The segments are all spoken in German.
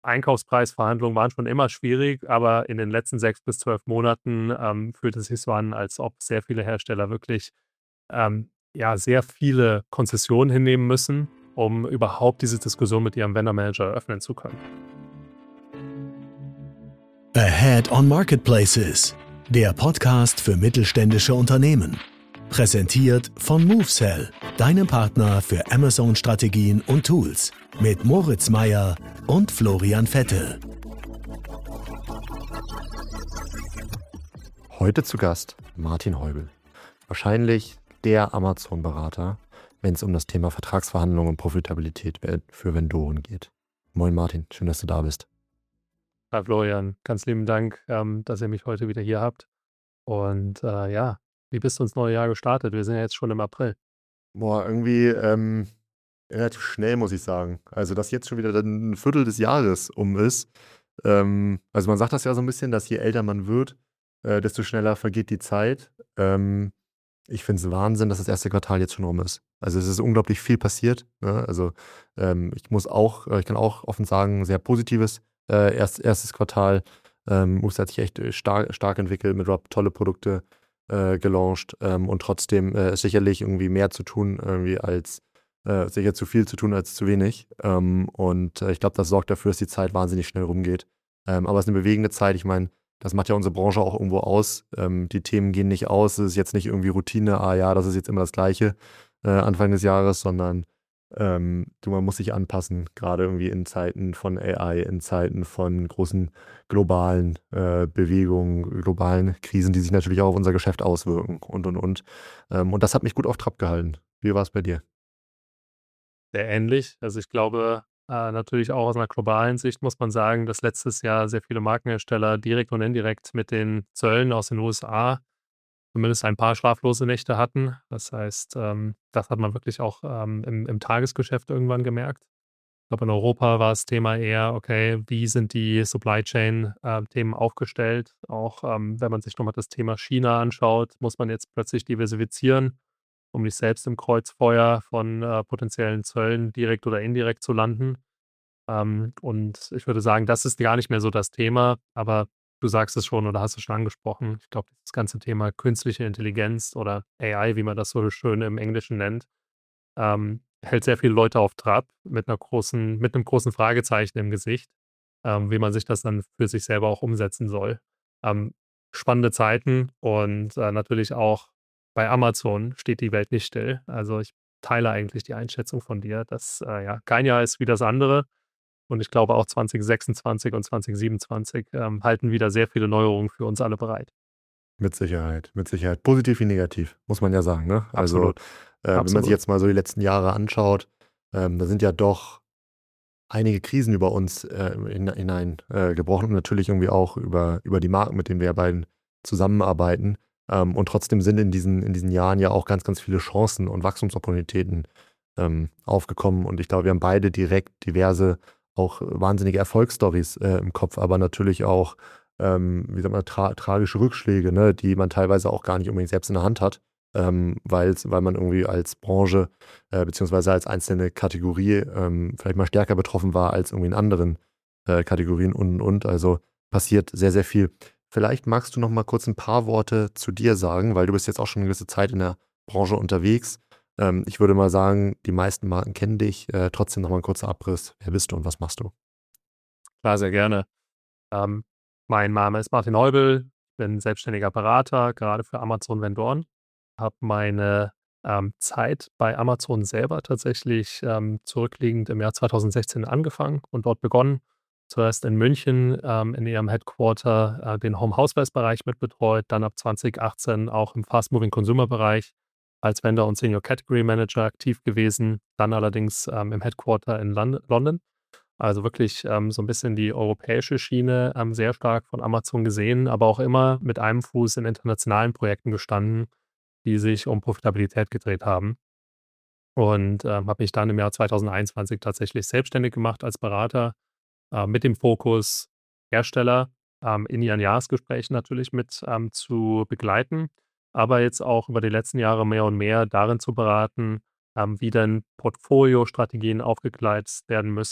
Einkaufspreisverhandlungen waren schon immer schwierig, aber in den letzten 6 bis 12 Monaten, fühlt es sich so an, als ob sehr viele Hersteller wirklich, ja, sehr viele Konzessionen hinnehmen müssen, um überhaupt diese Diskussion mit ihrem Vendor Manager eröffnen zu können. Ahead on Marketplaces, der Podcast für mittelständische Unternehmen. Präsentiert von MoveSell, deinem Partner für Amazon-Strategien und Tools. Mit Moritz Meyer und Florian Vettel. Heute zu Gast Martin Heubel. Wahrscheinlich der Amazon-Berater, wenn es um das Thema Vertragsverhandlungen und Profitabilität für Vendoren geht. Moin Martin, schön, dass du da bist. Hi Florian, ganz lieben Dank, dass ihr mich heute wieder hier habt. Und ja, wie bist du ins neue Jahr gestartet? Wir sind ja jetzt schon im April. Boah, irgendwie relativ schnell, muss ich sagen. Also, dass jetzt schon wieder dann ein Viertel des Jahres um ist. Also, man sagt das ja so ein bisschen, dass je älter man wird, desto schneller vergeht die Zeit. Ich finde es Wahnsinn, dass das erste Quartal jetzt schon rum ist. Also, es ist unglaublich viel passiert, ne? Also, ich kann auch offen sagen, sehr positives, erstes Quartal. Moves hat sich echt stark entwickelt, mit Rob tolle Produkte gelauncht, und trotzdem ist sicherlich irgendwie mehr zu tun irgendwie als sicher zu viel zu tun als zu wenig. Und ich glaube, das sorgt dafür, dass die Zeit wahnsinnig schnell rumgeht. Aber es ist eine bewegende Zeit. Ich meine, das macht ja unsere Branche auch irgendwo aus. Die Themen gehen nicht aus. Es ist jetzt nicht irgendwie Routine, ja, das ist jetzt immer das Gleiche Anfang des Jahres, sondern man muss sich anpassen, gerade irgendwie in Zeiten von AI, in Zeiten von großen globalen Bewegungen, globalen Krisen, die sich natürlich auch auf unser Geschäft auswirken und. Und das hat mich gut auf Trab gehalten. Wie war es bei dir? Sehr ähnlich. Also ich glaube, natürlich auch aus einer globalen Sicht muss man sagen, dass letztes Jahr sehr viele Markenhersteller direkt und indirekt mit den Zöllen aus den USA zumindest ein paar schlaflose Nächte hatten. Das heißt, das hat man wirklich auch im Tagesgeschäft irgendwann gemerkt. Ich glaube, in Europa war das Thema eher, okay, wie sind die Supply Chain Themen aufgestellt? Auch wenn man sich nochmal das Thema China anschaut, muss man jetzt plötzlich diversifizieren, um nicht selbst im Kreuzfeuer von potenziellen Zöllen direkt oder indirekt zu landen. Und ich würde sagen, das ist gar nicht mehr so das Thema, aber du sagst es schon oder hast es schon angesprochen. Ich glaube, das ganze Thema künstliche Intelligenz oder AI, wie man das so schön im Englischen nennt, hält sehr viele Leute auf Trab mit einem großen Fragezeichen im Gesicht, wie man sich das dann für sich selber auch umsetzen soll. Ähm, Spannende Zeiten und natürlich auch bei Amazon steht die Welt nicht still. Also, ich teile eigentlich die Einschätzung von dir, dass, ja, kein Jahr ist wie das andere und ich glaube auch 2026 und 2027, halten wieder sehr viele Neuerungen für uns alle bereit. Mit Sicherheit, mit Sicherheit. Positiv wie negativ, muss man ja sagen, ne? Also, Absolut, wenn man sich absolut. jetzt mal so die letzten Jahre anschaut, da sind ja doch einige Krisen über uns hinein gebrochen und natürlich irgendwie auch über die Marken, mit denen wir ja beiden zusammenarbeiten. Und trotzdem sind in diesen Jahren ja auch ganz, ganz viele Chancen und Wachstumsopportunitäten aufgekommen. Und ich glaube, wir haben beide direkt diverse, auch wahnsinnige Erfolgsstories im Kopf, aber natürlich auch, wie sagt man, tragische Rückschläge, ne, die man teilweise auch gar nicht unbedingt selbst in der Hand hat, weil man irgendwie als Branche beziehungsweise als einzelne Kategorie vielleicht mal stärker betroffen war als irgendwie in anderen Kategorien und. Also passiert sehr, sehr viel. Vielleicht magst du noch mal kurz ein paar Worte zu dir sagen, weil du bist jetzt auch schon eine gewisse Zeit in der Branche unterwegs. Ich würde mal sagen, die meisten Marken kennen dich. Trotzdem noch mal 'n kurzer Abriss. Wer bist du und was machst du? Klar, sehr gerne. Ähm, Mein Name ist Martin Heubel, bin selbstständiger Berater, gerade für Amazon Vendoren. Habe meine Zeit bei Amazon selber tatsächlich zurückliegend im Jahr 2016 angefangen und dort begonnen. Zuerst in München in ihrem Headquarter den Home-Housewares-Bereich mitbetreut, dann ab 2018 auch im Fast-Moving-Consumer-Bereich als Vendor und Senior Category Manager aktiv gewesen, dann allerdings im Headquarter in London. Also wirklich so ein bisschen die europäische Schiene sehr stark von Amazon gesehen, aber auch immer mit einem Fuß in internationalen Projekten gestanden, die sich um Profitabilität gedreht haben. Und habe mich dann im Jahr 2021 tatsächlich selbstständig gemacht als Berater, mit dem Fokus, Hersteller in ihren Jahresgesprächen natürlich mit zu begleiten, aber jetzt auch über die letzten Jahre mehr und mehr darin zu beraten, wie denn Portfoliostrategien aufgegleist werden müssen,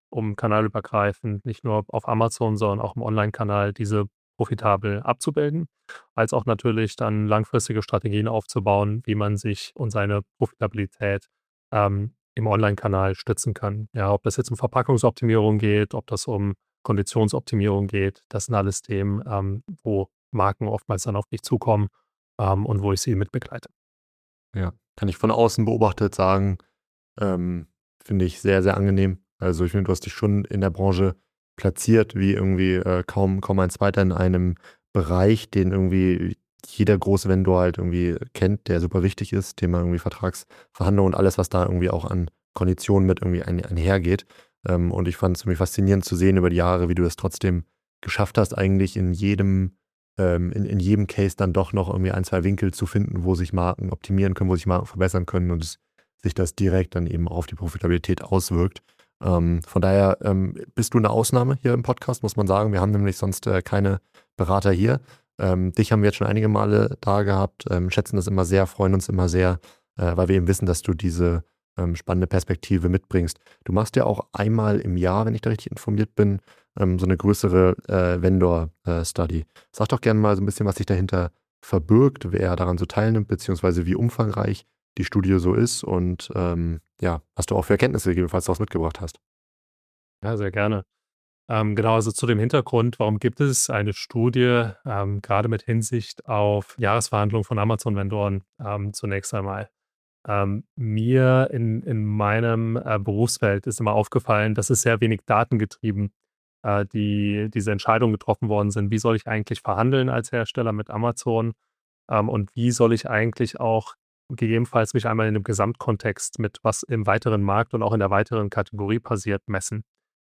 um kanalübergreifend nicht nur auf Amazon, sondern auch im Onlinekanal diese profitabel abzubilden, als auch natürlich dann langfristige Strategien aufzubauen, wie man sich und seine Profitabilität im Onlinekanal stützen kann. Ja, ob das jetzt um Verpackungsoptimierung geht, ob das um Konditionsoptimierung geht, das sind alles Themen, wo Marken oftmals dann auf mich zukommen, und wo ich sie mitbegleite. Ja, kann ich von außen beobachtet sagen, finde ich sehr, sehr angenehm. Also, ich finde, du hast dich schon in der Branche platziert wie irgendwie, kaum ein Zweiter in einem Bereich, den irgendwie jeder große Vendor halt irgendwie kennt, der super wichtig ist. Thema irgendwie Vertragsverhandlungen und alles, was da irgendwie auch an Konditionen mit irgendwie einhergeht. Und ich fand es irgendwie faszinierend zu sehen über die Jahre, wie du es trotzdem geschafft hast, eigentlich in jedem Case dann doch noch irgendwie ein, 2 Winkel zu finden, wo sich Marken optimieren können, wo sich Marken verbessern können und sich das direkt dann eben auf die Profitabilität auswirkt. Von daher bist du eine Ausnahme hier im Podcast, muss man sagen. Wir haben nämlich sonst keine Berater hier. Dich haben wir jetzt schon einige Male da gehabt, schätzen das immer sehr, freuen uns immer sehr, weil wir eben wissen, dass du diese spannende Perspektive mitbringst. Du machst ja auch einmal im Jahr, wenn ich da richtig informiert bin, so eine größere Vendor-Study. Sag doch gerne mal so ein bisschen, was sich dahinter verbirgt, wer daran so teilnimmt, beziehungsweise wie umfangreich die Studie so ist und ja, was du auch für Erkenntnisse gegebenenfalls daraus mitgebracht hast. Ja, sehr gerne. Genau, also zu dem Hintergrund, warum gibt es eine Studie, gerade mit Hinsicht auf Jahresverhandlungen von Amazon-Vendoren, zunächst einmal. Mir in meinem Berufsfeld ist immer aufgefallen, dass es sehr wenig datengetrieben diese Entscheidungen getroffen worden sind. Wie soll ich eigentlich verhandeln als Hersteller mit Amazon? Und wie soll ich eigentlich auch gegebenenfalls mich einmal in dem Gesamtkontext mit was im weiteren Markt und auch in der weiteren Kategorie passiert, messen?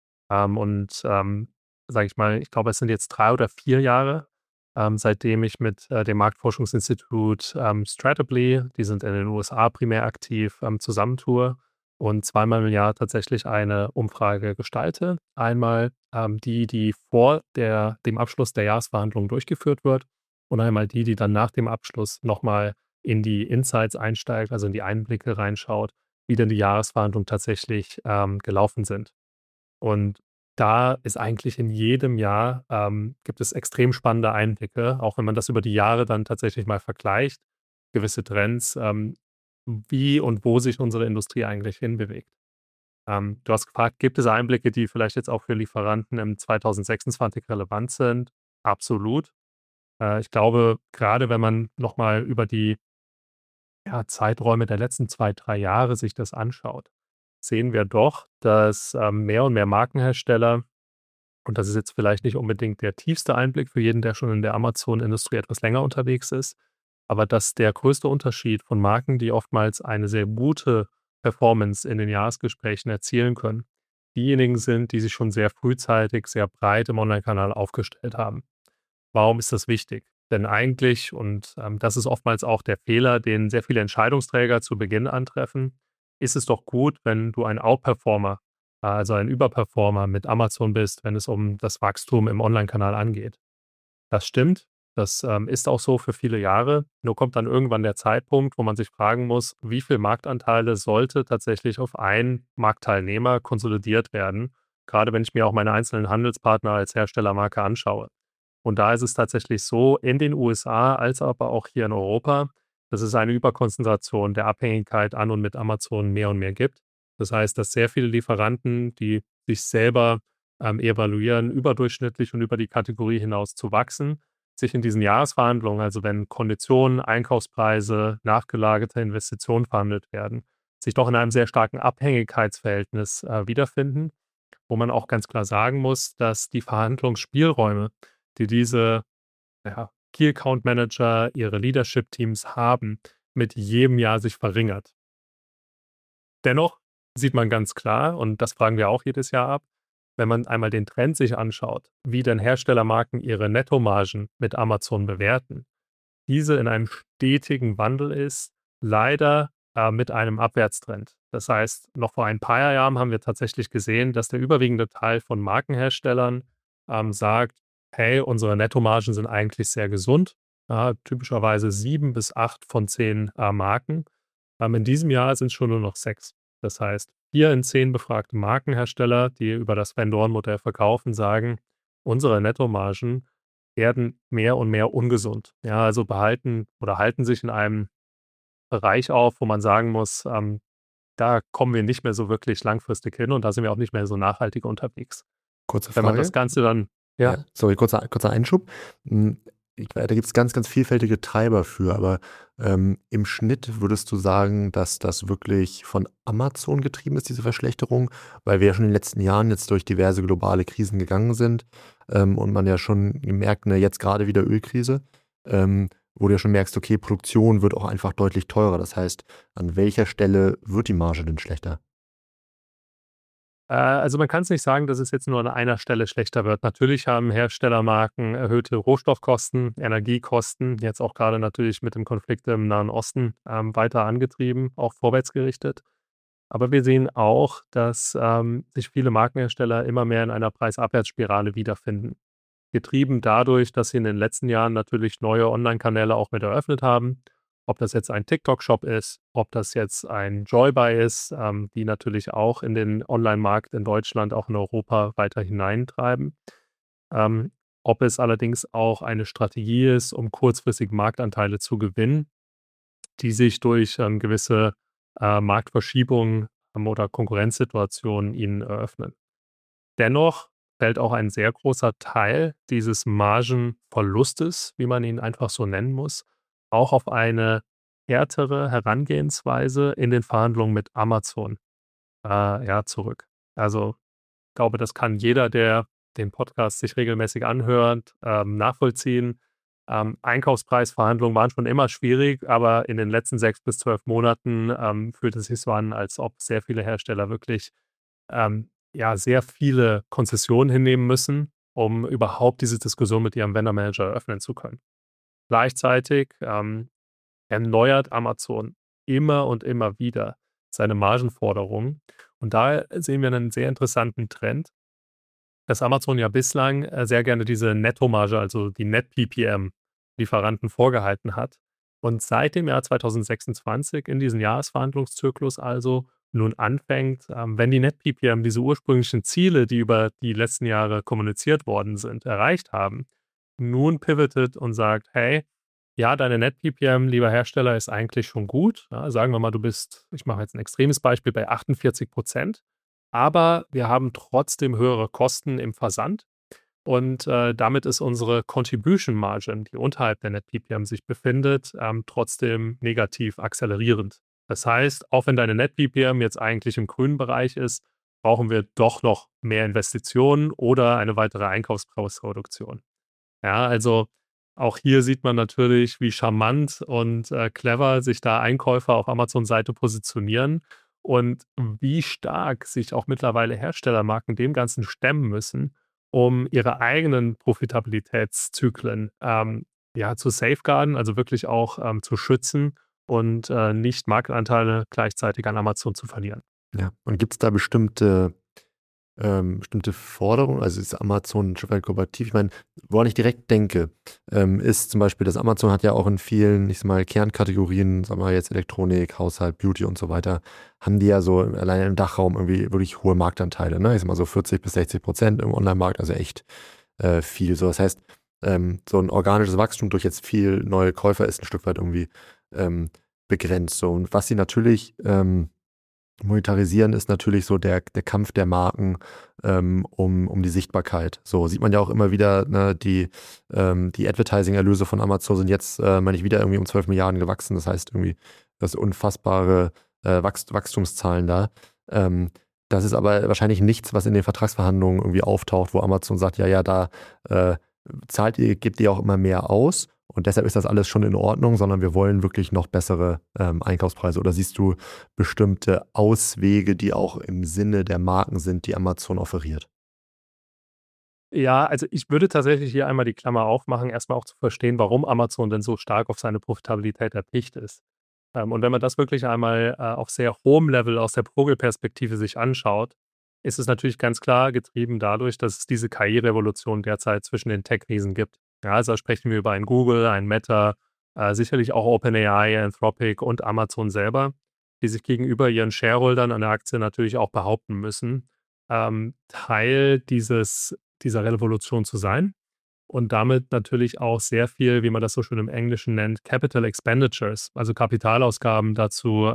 Sage ich mal, ich glaube, es sind jetzt 3 oder 4 Jahre, seitdem ich mit dem Marktforschungsinstitut Stratably, die sind in den USA primär aktiv, zusammentue und zweimal im Jahr tatsächlich eine Umfrage gestalte. Einmal die vor dem Abschluss der Jahresverhandlungen durchgeführt wird und einmal die dann nach dem Abschluss nochmal in die Insights einsteigt, also in die Einblicke reinschaut, wie denn die Jahresverhandlungen tatsächlich gelaufen sind. Und da ist eigentlich in jedem Jahr gibt es extrem spannende Einblicke, auch wenn man das über die Jahre dann tatsächlich mal vergleicht, gewisse Trends, wie und wo sich unsere Industrie eigentlich hinbewegt. Du hast gefragt, gibt es Einblicke, die vielleicht jetzt auch für Lieferanten im 2026 relevant sind? Absolut. Ich glaube, gerade wenn man noch mal über die, ja, Zeiträume der letzten 2, 3 Jahre sich das anschaut, sehen wir doch, dass mehr und mehr Markenhersteller, und das ist jetzt vielleicht nicht unbedingt der tiefste Einblick für jeden, der schon in der Amazon-Industrie etwas länger unterwegs ist, aber dass der größte Unterschied von Marken, die oftmals eine sehr gute Performance in den Jahresgesprächen erzielen können, diejenigen sind, die sich schon sehr frühzeitig sehr breit im Onlinekanal aufgestellt haben. Warum ist das wichtig? Denn eigentlich, und das ist oftmals auch der Fehler, den sehr viele Entscheidungsträger zu Beginn antreffen, ist es doch gut, wenn du ein Outperformer, also ein Überperformer mit Amazon bist, wenn es um das Wachstum im Onlinekanal angeht. Das stimmt, das ist auch so für viele Jahre. Nur kommt dann irgendwann der Zeitpunkt, wo man sich fragen muss, wie viel Marktanteile sollte tatsächlich auf einen Marktteilnehmer konsolidiert werden, gerade wenn ich mir auch meine einzelnen Handelspartner als Herstellermarke anschaue. Und da ist es tatsächlich so, in den USA als aber auch hier in Europa, dass es eine Überkonzentration der Abhängigkeit an und mit Amazon mehr und mehr gibt. Das heißt, dass sehr viele Lieferanten, die sich selber evaluieren, überdurchschnittlich und über die Kategorie hinaus zu wachsen, sich in diesen Jahresverhandlungen, also wenn Konditionen, Einkaufspreise, nachgelagerte Investitionen verhandelt werden, sich doch in einem sehr starken Abhängigkeitsverhältnis wiederfinden, wo man auch ganz klar sagen muss, dass die Verhandlungsspielräume, die diese, ja, Key Account Manager, ihre Leadership-Teams haben, mit jedem Jahr sich verringert. Dennoch sieht man ganz klar, und das fragen wir auch jedes Jahr ab, wenn man einmal den Trend sich anschaut, wie denn Herstellermarken ihre Nettomargen mit Amazon bewerten, diese in einem stetigen Wandel ist, leider mit einem Abwärtstrend. Das heißt, noch vor ein paar Jahren haben wir tatsächlich gesehen, dass der überwiegende Teil von Markenherstellern sagt, hey, unsere Nettomargen sind eigentlich sehr gesund. Ja, typischerweise 7 bis 8 von 10 Marken. In diesem Jahr sind es schon nur noch 6. Das heißt, 4 in 10 befragte Markenhersteller, die über das Vendorenmodell verkaufen, sagen, unsere Nettomargen werden mehr und mehr ungesund. Ja, also behalten oder halten sich in einem Bereich auf, wo man sagen muss, da kommen wir nicht mehr so wirklich langfristig hin und da sind wir auch nicht mehr so nachhaltig unterwegs. Kurze Wenn man das Frage. Ganze dann Ja, ja, sorry, kurzer Einschub. Da gibt es ganz, ganz vielfältige Treiber für, aber im Schnitt würdest du sagen, dass das wirklich von Amazon getrieben ist, diese Verschlechterung, weil wir ja schon in den letzten Jahren jetzt durch diverse globale Krisen gegangen sind und man ja schon gemerkt, ne, jetzt gerade wieder Ölkrise, wo du ja schon merkst, okay, Produktion wird auch einfach deutlich teurer. Das heißt, an welcher Stelle wird die Marge denn schlechter? also man kann es nicht sagen, dass es jetzt nur an einer Stelle schlechter wird. Natürlich haben Herstellermarken erhöhte Rohstoffkosten, Energiekosten, jetzt auch gerade natürlich mit dem Konflikt im Nahen Osten, weiter angetrieben, auch vorwärtsgerichtet. Aber wir sehen auch, dass, sich viele Markenhersteller immer mehr in einer Preisabwärtsspirale wiederfinden. Getrieben dadurch, dass sie in den letzten Jahren natürlich neue Onlinekanäle auch mit eröffnet haben. Ob das jetzt ein TikTok-Shop ist, ob das jetzt ein Joybuy ist, die natürlich auch in den Onlinemarkt in Deutschland, auch in Europa weiter hineintreiben. Ähm, ob es allerdings auch eine Strategie ist, um kurzfristig Marktanteile zu gewinnen, die sich durch, gewisse, Marktverschiebungen, oder Konkurrenzsituationen ihnen eröffnen. Dennoch fällt auch ein sehr großer Teil dieses Margenverlustes, wie man ihn einfach so nennen muss, auch auf eine härtere Herangehensweise in den Verhandlungen mit Amazon, ja, zurück. Also, ich glaube, das kann jeder, der den Podcast sich regelmäßig anhört, nachvollziehen. Einkaufspreisverhandlungen waren schon immer schwierig, aber in den letzten 6 bis 12 Monaten, fühlt es sich so an, als ob sehr viele Hersteller wirklich ja, sehr viele Konzessionen hinnehmen müssen, um überhaupt diese Diskussion mit ihrem Vendor Manager eröffnen zu können. Gleichzeitig, erneuert Amazon immer und immer wieder seine Margenforderungen. Und da sehen wir einen sehr interessanten Trend, dass Amazon ja bislang, sehr gerne diese Nettomarge, also die Net-PPM Lieferanten vorgehalten hat und seit dem Jahr 2026 in diesem Jahresverhandlungszyklus also nun anfängt, wenn die Net-PPM diese ursprünglichen Ziele, die über die letzten Jahre kommuniziert worden sind, erreicht haben, nun pivotet und sagt: „Hey, ja, deine Net-PPM, lieber Hersteller, ist eigentlich schon gut. Ja, sagen wir mal, du bist, ich mache jetzt ein extremes Beispiel, bei 48%, aber wir haben trotzdem höhere Kosten im Versand und, damit ist unsere Contribution Margin, die unterhalb der Net PPM sich befindet, trotzdem negativ akzelerierend. Das heißt, auch wenn deine Net PPM jetzt eigentlich im grünen Bereich ist, brauchen wir doch noch mehr Investitionen oder eine weitere Einkaufspreisreduktion. Ja, also auch hier sieht man natürlich, wie charmant und, clever sich da Einkäufer auf Amazon-Seite positionieren und wie stark sich auch mittlerweile Herstellermarken dem Ganzen stemmen müssen, um ihre eigenen Profitabilitätszyklen, ja, zu safeguarden, also wirklich auch, zu schützen und, nicht Marktanteile gleichzeitig an Amazon zu verlieren. Ja. Und gibt es da bestimmte Forderungen, also ist Amazon ein Stück weit kooperativ? Ich meine, woran ich direkt denke, ist zum Beispiel, dass Amazon hat ja auch in vielen, ich sage mal, Kernkategorien, sagen wir jetzt Elektronik, Haushalt, Beauty und so weiter, haben die ja so alleine im Dachraum irgendwie wirklich hohe Marktanteile, ne? Ich sage mal so 40% bis 60% im Onlinemarkt, also echt viel. So, das heißt, so ein organisches Wachstum durch jetzt viel neue Käufer ist ein Stück weit irgendwie begrenzt. So. Und was sie natürlich monetarisieren, ist natürlich so der Kampf der Marken um die Sichtbarkeit. So sieht man ja auch immer wieder, ne, die Advertising-Erlöse von Amazon sind jetzt, meine ich, wieder irgendwie um 12 Milliarden gewachsen. Das heißt irgendwie, das unfassbare Wachstumszahlen da. Das ist aber wahrscheinlich nichts, was in den Vertragsverhandlungen irgendwie auftaucht, wo Amazon sagt, ja, da äh, gebt ihr auch immer mehr aus und deshalb ist das alles schon in Ordnung, sondern wir wollen wirklich noch bessere Einkaufspreise. Oder siehst du bestimmte Auswege, die auch im Sinne der Marken sind, die Amazon offeriert? Ja, also ich würde tatsächlich hier einmal die Klammer aufmachen, erstmal auch zu verstehen, warum Amazon denn so stark auf seine Profitabilität erpicht ist. Und wenn man das wirklich einmal, auf sehr hohem Level aus der Vogelperspektive sich anschaut, ist es natürlich ganz klar getrieben dadurch, dass es diese KI-Revolution derzeit zwischen den Tech-Riesen gibt. Ja, also da sprechen wir über ein Google, ein Meta, sicherlich auch OpenAI, Anthropic und Amazon selber, die sich gegenüber ihren Shareholdern an der Aktie natürlich auch behaupten müssen, Teil dieser Revolution zu sein und damit natürlich auch sehr viel, wie man das so schön im Englischen nennt, Capital Expenditures, also Kapitalausgaben dazu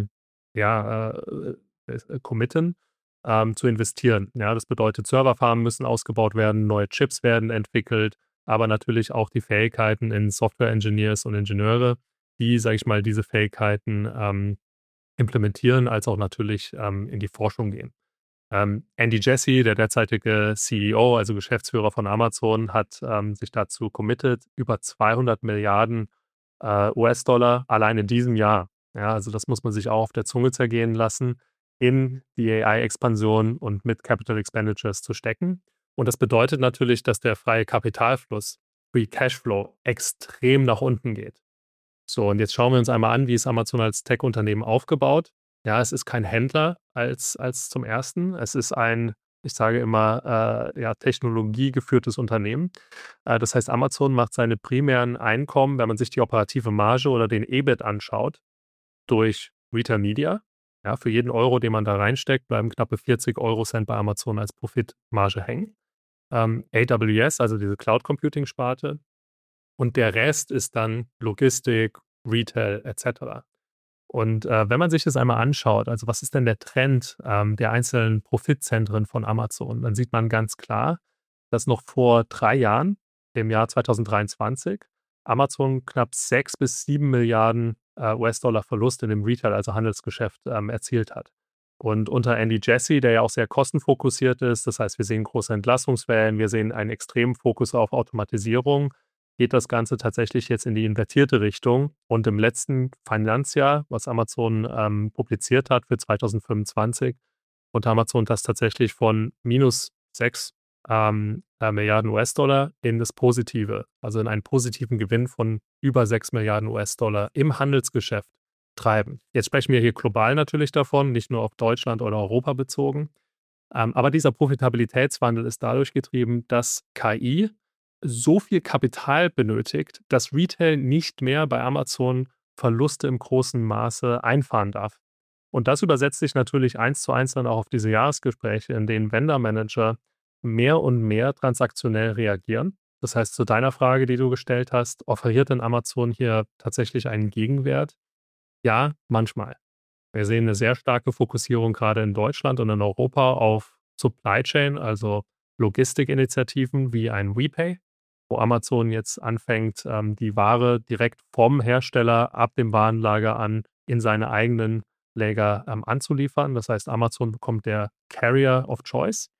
ja, committen, zu investieren. Ja, das bedeutet, Serverfarmen müssen ausgebaut werden, neue Chips werden entwickelt, aber natürlich auch die Fähigkeiten in Software-Engineers und Ingenieure, die, sage ich mal, diese Fähigkeiten implementieren, als auch natürlich in die Forschung gehen. Andy Jassy, der derzeitige CEO, also Geschäftsführer von Amazon, hat sich dazu committed, über 200 Milliarden US-Dollar allein in diesem Jahr. Ja, also das muss man sich auch auf der Zunge zergehen lassen, in die AI-Expansion und mit Capital Expenditures zu stecken. Und das bedeutet natürlich, dass der freie Kapitalfluss, Free Cashflow, extrem nach unten geht. So, und jetzt schauen wir uns einmal an, wie ist Amazon als Tech-Unternehmen aufgebaut. Ja, es ist kein Händler als zum Ersten. Es ist ein, ich sage immer, ja, technologiegeführtes Unternehmen. Das heißt, Amazon macht seine primären Einkommen, wenn man sich die operative Marge oder den EBIT anschaut, durch Retail Media. Ja, für jeden Euro, den man da reinsteckt, bleiben knappe 40 Eurocent bei Amazon als Profitmarge hängen. AWS, also diese Cloud-Computing-Sparte. Und der Rest ist dann Logistik, Retail etc. Und wenn man sich das einmal anschaut, also was ist denn der Trend der einzelnen Profitzentren von Amazon, dann sieht man ganz klar, dass noch vor 3 Jahren, im Jahr 2023, Amazon knapp 6 bis 7 Milliarden US-Dollar Verlust in dem Retail, also Handelsgeschäft, erzielt hat. Und unter Andy Jassy, der ja auch sehr kostenfokussiert ist, das heißt, wir sehen große Entlassungswellen, wir sehen einen extremen Fokus auf Automatisierung, geht das Ganze tatsächlich jetzt in die invertierte Richtung. Und im letzten Finanzjahr, was Amazon publiziert hat für 2025, konnte Amazon das tatsächlich von minus 6 Milliarden US-Dollar in das Positive, also in einen positiven Gewinn von über 6 Milliarden US-Dollar im Handelsgeschäft treiben. Jetzt sprechen wir hier global natürlich davon, nicht nur auf Deutschland oder Europa bezogen. Aber dieser Profitabilitätswandel ist dadurch getrieben, dass KI so viel Kapital benötigt, dass Retail nicht mehr bei Amazon Verluste im großen Maße einfahren darf. Und das übersetzt sich natürlich 1:1 dann auch auf diese Jahresgespräche, in denen Vendor-Manager mehr und mehr transaktionell reagieren. Das heißt, zu deiner Frage, die du gestellt hast, offeriert denn Amazon hier tatsächlich einen Gegenwert? Ja, manchmal. Wir sehen eine sehr starke Fokussierung gerade in Deutschland und in Europa auf Supply Chain, also Logistikinitiativen wie ein WePay, wo Amazon jetzt anfängt, die Ware direkt vom Hersteller ab dem Warenlager an in seine eigenen Lager anzuliefern. Das heißt, Amazon bekommt der Carrier of Choice.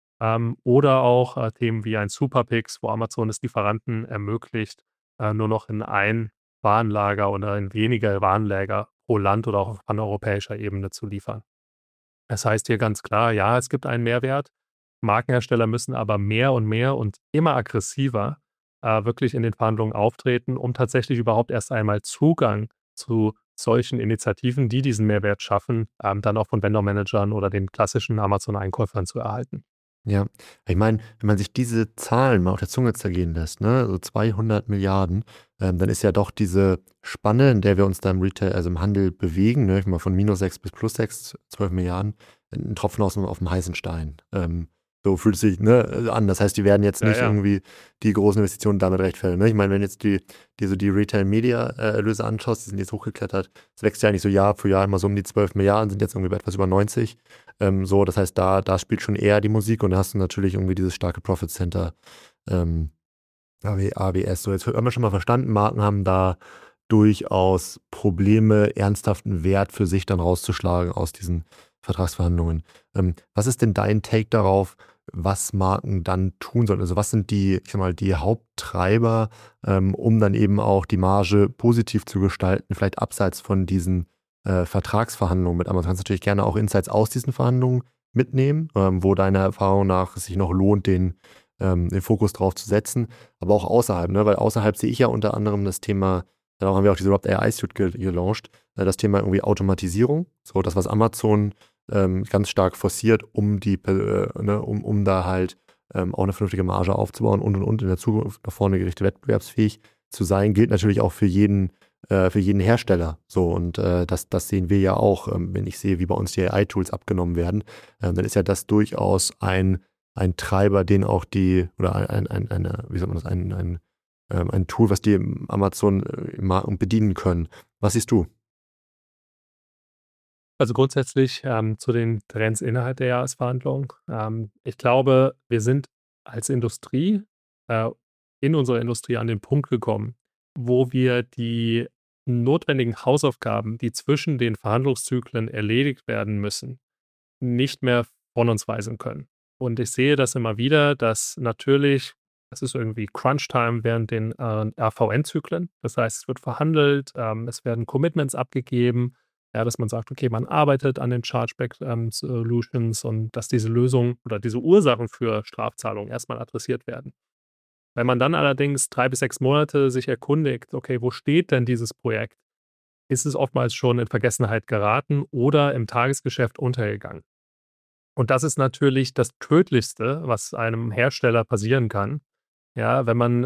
Oder auch Themen wie ein Superpix, wo Amazon es Lieferanten ermöglicht, nur noch in ein Warenlager oder in weniger Warenlager pro Land oder auch auf paneuropäischer Ebene zu liefern. Das heißt hier ganz klar, ja, es gibt einen Mehrwert. Markenhersteller müssen aber mehr und immer aggressiver wirklich in den Verhandlungen auftreten, um tatsächlich überhaupt erst einmal Zugang zu solchen Initiativen, die diesen Mehrwert schaffen, dann auch von Vendor-Managern oder den klassischen Amazon-Einkäufern zu erhalten. Ja, ich meine, wenn man sich diese Zahlen mal auf der Zunge zergehen lässt, ne, so 200 Milliarden, dann ist ja doch diese Spanne, in der wir uns da im Retail, also im Handel bewegen, ne, mal von minus 6 bis plus 6, 12 Milliarden, ein Tropfen auf dem heißen Stein. So fühlt es sich an. Das heißt, die werden jetzt nicht irgendwie die großen Investitionen damit rechtfertigen. Ne? Ich meine, wenn jetzt die Retail-Media-Erlöse anschaust, die sind jetzt hochgeklettert, es wächst ja eigentlich so Jahr für Jahr immer so um die 12 Milliarden, sind jetzt irgendwie bei etwas über 90. So, das heißt, da spielt schon eher die Musik und da hast du natürlich irgendwie dieses starke Profit Center, AWS. So, jetzt haben wir schon mal verstanden, Marken haben da durchaus Probleme, ernsthaften Wert für sich dann rauszuschlagen aus diesen Vertragsverhandlungen. Was ist denn dein Take darauf, was Marken dann tun sollen? Also was sind die Haupttreiber, um dann eben auch die Marge positiv zu gestalten, vielleicht abseits von diesen Vertragsverhandlungen mit Amazon? Du kannst natürlich gerne auch Insights aus diesen Verhandlungen mitnehmen, wo deiner Erfahrung nach es sich noch lohnt, den Fokus drauf zu setzen, aber auch außerhalb, ne? Weil außerhalb sehe ich ja unter anderem das Thema, da haben wir auch diese Robbed AI Suite gelauncht, das Thema irgendwie Automatisierung, so das, was Amazon ganz stark forciert, um da halt auch eine vernünftige Marge aufzubauen und in der Zukunft nach vorne gerichtet wettbewerbsfähig zu sein, gilt natürlich auch für jeden für jeden Hersteller. So, und das sehen wir ja auch, wenn ich sehe, wie bei uns die AI-Tools abgenommen werden, dann ist ja das durchaus ein Treiber, den auch wie sagt man das, ein Tool, was die Amazon bedienen können. Was siehst du? Also grundsätzlich zu den Trends innerhalb der Jahresverhandlung. Ich glaube, wir sind als Industrie äh, in unserer Industrie an den Punkt gekommen, wo wir die notwendigen Hausaufgaben, die zwischen den Verhandlungszyklen erledigt werden müssen, nicht mehr von uns weisen können. Und ich sehe das immer wieder, dass natürlich, das ist irgendwie Crunch-Time während den RVN-Zyklen. Das heißt, es wird verhandelt, es werden Commitments abgegeben, ja, dass man sagt, okay, man arbeitet an den Chargeback Solutions und dass diese Lösungen oder diese Ursachen für Strafzahlungen erstmal adressiert werden. Wenn man dann allerdings 3 bis 6 Monate sich erkundigt, okay, wo steht denn dieses Projekt, ist es oftmals schon in Vergessenheit geraten oder im Tagesgeschäft untergegangen. Und das ist natürlich das Tödlichste, was einem Hersteller passieren kann, ja, wenn man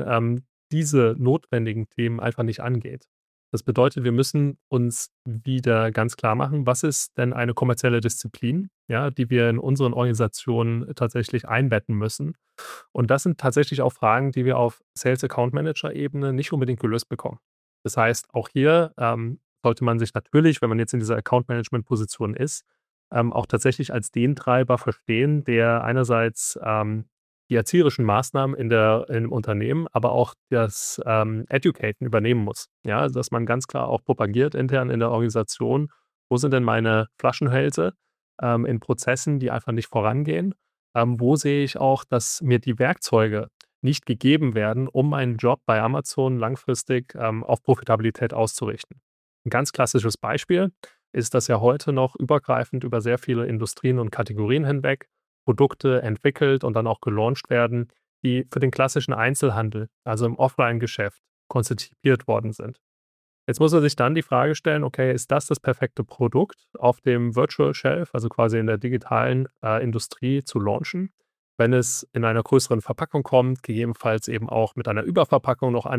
diese notwendigen Themen einfach nicht angeht. Das bedeutet, wir müssen uns wieder ganz klar machen, was ist denn eine kommerzielle Disziplin, ja, die wir in unseren Organisationen tatsächlich einbetten müssen. Und das sind tatsächlich auch Fragen, die wir auf Sales Account Manager Ebene nicht unbedingt gelöst bekommen. Das heißt, auch hier sollte man sich natürlich, wenn man jetzt in dieser Account Management Position ist, auch tatsächlich als den Treiber verstehen, der einerseits die erzieherischen Maßnahmen im Unternehmen, aber auch das Educaten übernehmen muss. Ja, also dass man ganz klar auch propagiert intern in der Organisation, wo sind denn meine Flaschenhälse in Prozessen, die einfach nicht vorangehen? Wo sehe ich auch, dass mir die Werkzeuge nicht gegeben werden, um meinen Job bei Amazon langfristig auf Profitabilität auszurichten? Ein ganz klassisches Beispiel ist, dass ja heute noch übergreifend über sehr viele Industrien und Kategorien hinweg Produkte entwickelt und dann auch gelauncht werden, die für den klassischen Einzelhandel, also im Offline-Geschäft, konzipiert worden sind. Jetzt muss man sich dann die Frage stellen, okay, ist das perfekte Produkt auf dem Virtual Shelf, also quasi in der digitalen Industrie zu launchen, wenn es in einer größeren Verpackung kommt, gegebenenfalls eben auch mit einer Überverpackung noch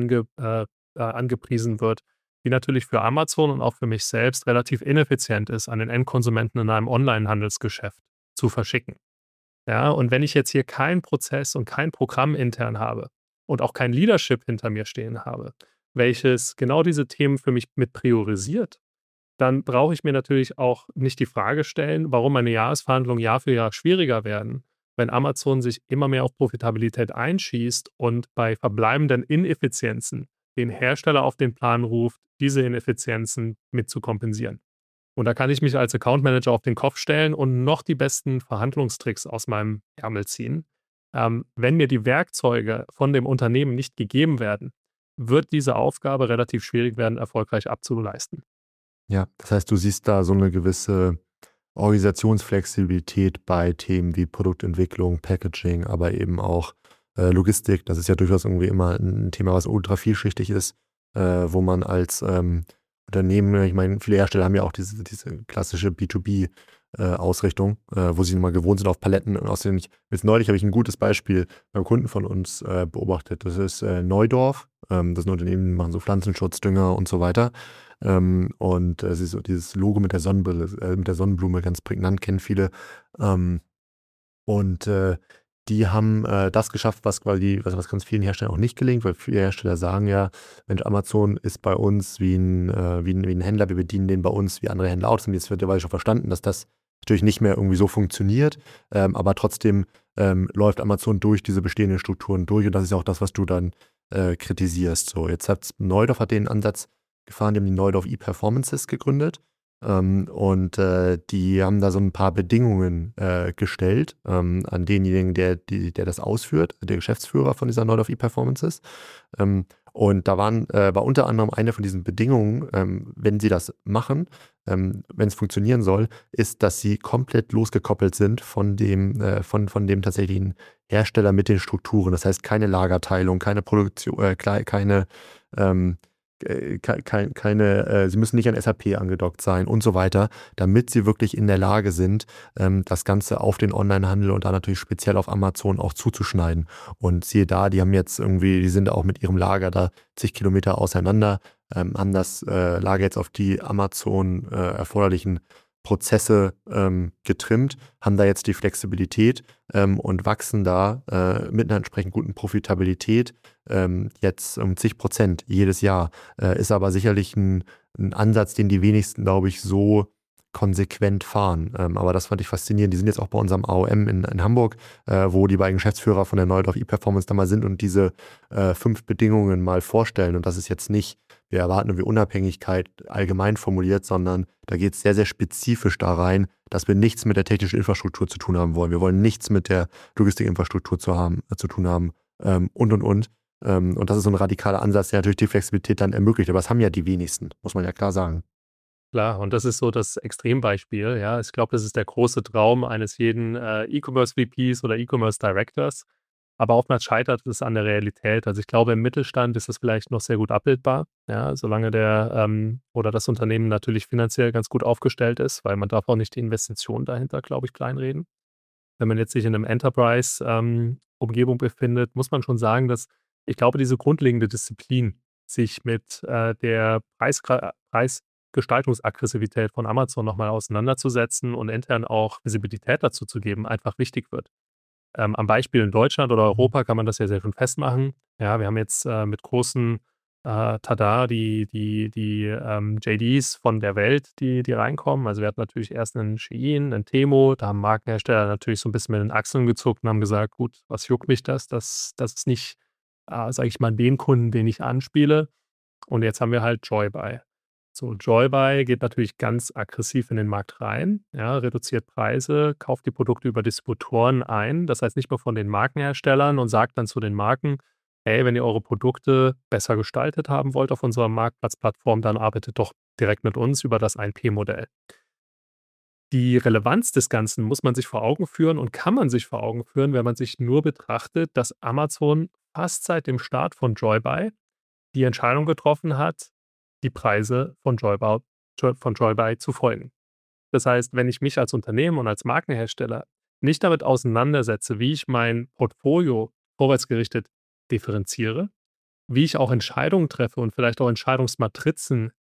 angepriesen wird, die natürlich für Amazon und auch für mich selbst relativ ineffizient ist, an den Endkonsumenten in einem Online-Handelsgeschäft zu verschicken. Ja, und wenn ich jetzt hier keinen Prozess und kein Programm intern habe und auch kein Leadership hinter mir stehen habe, welches genau diese Themen für mich mit priorisiert, dann brauche ich mir natürlich auch nicht die Frage stellen, warum meine Jahresverhandlungen Jahr für Jahr schwieriger werden, wenn Amazon sich immer mehr auf Profitabilität einschießt und bei verbleibenden Ineffizienzen den Hersteller auf den Plan ruft, diese Ineffizienzen mit zu kompensieren. Und da kann ich mich als Account Manager auf den Kopf stellen und noch die besten Verhandlungstricks aus meinem Ärmel ziehen. Wenn mir die Werkzeuge von dem Unternehmen nicht gegeben werden, wird diese Aufgabe relativ schwierig werden, erfolgreich abzuleisten. Ja, das heißt, du siehst da so eine gewisse Organisationsflexibilität bei Themen wie Produktentwicklung, Packaging, aber eben auch Logistik. Das ist ja durchaus irgendwie immer ein Thema, was ultra vielschichtig ist, wo man als Unternehmen, ich meine, viele Hersteller haben ja auch diese klassische B2B-Ausrichtung, wo sie mal gewohnt sind auf Paletten. Und außerdem, jetzt neulich habe ich ein gutes Beispiel beim Kunden von uns beobachtet. Das ist Neudorf. Das ist ein Unternehmen, die machen so Pflanzenschutz, Dünger und so weiter. Und es ist so dieses Logo mit der Sonnenbrille, mit der Sonnenblume ganz prägnant, kennen viele. Und die haben das geschafft, was ganz vielen Herstellern auch nicht gelingt, weil viele Hersteller sagen ja, Mensch, Amazon ist bei uns wie ein Händler, wir bedienen den bei uns wie andere Händler auch. Das haben die jetzt mittlerweile schon verstanden, dass das natürlich nicht mehr irgendwie so funktioniert, aber trotzdem läuft Amazon durch diese bestehenden Strukturen durch und das ist ja auch das, was du dann kritisierst. So, jetzt hat Neudorf den Ansatz gefahren, die haben die Neudorf E-Performances gegründet. Und die haben da so ein paar Bedingungen gestellt an denjenigen, der das ausführt, der Geschäftsführer von dieser Neudorf E-Performances. Und da war unter anderem eine von diesen Bedingungen, wenn sie das machen, wenn es funktionieren soll, ist, dass sie komplett losgekoppelt sind von dem tatsächlichen Hersteller mit den Strukturen. Das heißt, keine Lagerteilung, keine Produktion, sie müssen nicht an SAP angedockt sein und so weiter, damit sie wirklich in der Lage sind, das Ganze auf den Onlinehandel und da natürlich speziell auf Amazon auch zuzuschneiden. Und siehe da, die sind auch mit ihrem Lager da zig Kilometer auseinander, haben das Lager jetzt auf die Amazon erforderlichen Prozesse getrimmt, haben da jetzt die Flexibilität und wachsen da mit einer entsprechend guten Profitabilität jetzt um zig Prozent jedes Jahr. Ist aber sicherlich ein Ansatz, den die wenigsten, glaube ich, so konsequent fahren. Aber das fand ich faszinierend. Die sind jetzt auch bei unserem AOM in Hamburg, wo die beiden Geschäftsführer von der Neudorf E-Performance da mal sind und diese 5 Bedingungen mal vorstellen. Und das ist jetzt nicht, wir erwarten irgendwie Unabhängigkeit allgemein formuliert, sondern da geht es sehr, sehr spezifisch da rein, dass wir nichts mit der technischen Infrastruktur zu tun haben wollen. Wir wollen nichts mit der Logistikinfrastruktur zu tun haben und. Und das ist so ein radikaler Ansatz, der natürlich die Flexibilität dann ermöglicht. Aber das haben ja die wenigsten, muss man ja klar sagen. Klar, und das ist so das Extrembeispiel, ja. Ich glaube, das ist der große Traum eines jeden E-Commerce-VPs oder E-Commerce-Directors. Aber oftmals scheitert es an der Realität. Also ich glaube, im Mittelstand ist das vielleicht noch sehr gut abbildbar, ja, solange oder das Unternehmen natürlich finanziell ganz gut aufgestellt ist, weil man darf auch nicht die Investitionen dahinter, glaube ich, kleinreden. Wenn man jetzt sich in einem Enterprise Umgebung befindet, muss man schon sagen, dass ich glaube, diese grundlegende Disziplin, sich mit der Preisgestaltungsaggressivität von Amazon nochmal auseinanderzusetzen und intern auch Visibilität dazu zu geben, einfach wichtig wird. Am Beispiel in Deutschland oder Europa kann man das ja sehr schön festmachen. Ja, wir haben jetzt mit großen Tada, die JDs von der Welt, die reinkommen. Also wir hatten natürlich erst einen Shein, einen Temu, da haben Markenhersteller natürlich so ein bisschen mit den Achseln gezuckt und haben gesagt, gut, was juckt mich das? Das ist nicht, sage ich mal, den Kunden, den ich anspiele. Und jetzt haben wir halt Joybuy. So, Joybuy geht natürlich ganz aggressiv in den Markt rein, ja, reduziert Preise, kauft die Produkte über Distributoren ein, das heißt nicht nur von den Markenherstellern und sagt dann zu den Marken: „Hey, wenn ihr eure Produkte besser gestaltet haben wollt auf unserer Marktplatzplattform, dann arbeitet doch direkt mit uns über das 1P-Modell." Die Relevanz des Ganzen muss man sich vor Augen führen und kann man sich vor Augen führen, wenn man sich nur betrachtet, dass Amazon fast seit dem Start von Joybuy die Entscheidung getroffen hat, die Preise von Joybuy zu folgen. Das heißt, wenn ich mich als Unternehmen und als Markenhersteller nicht damit auseinandersetze, wie ich mein Portfolio vorwärtsgerichtet differenziere, wie ich auch Entscheidungen treffe und vielleicht auch Entscheidungsmatrizen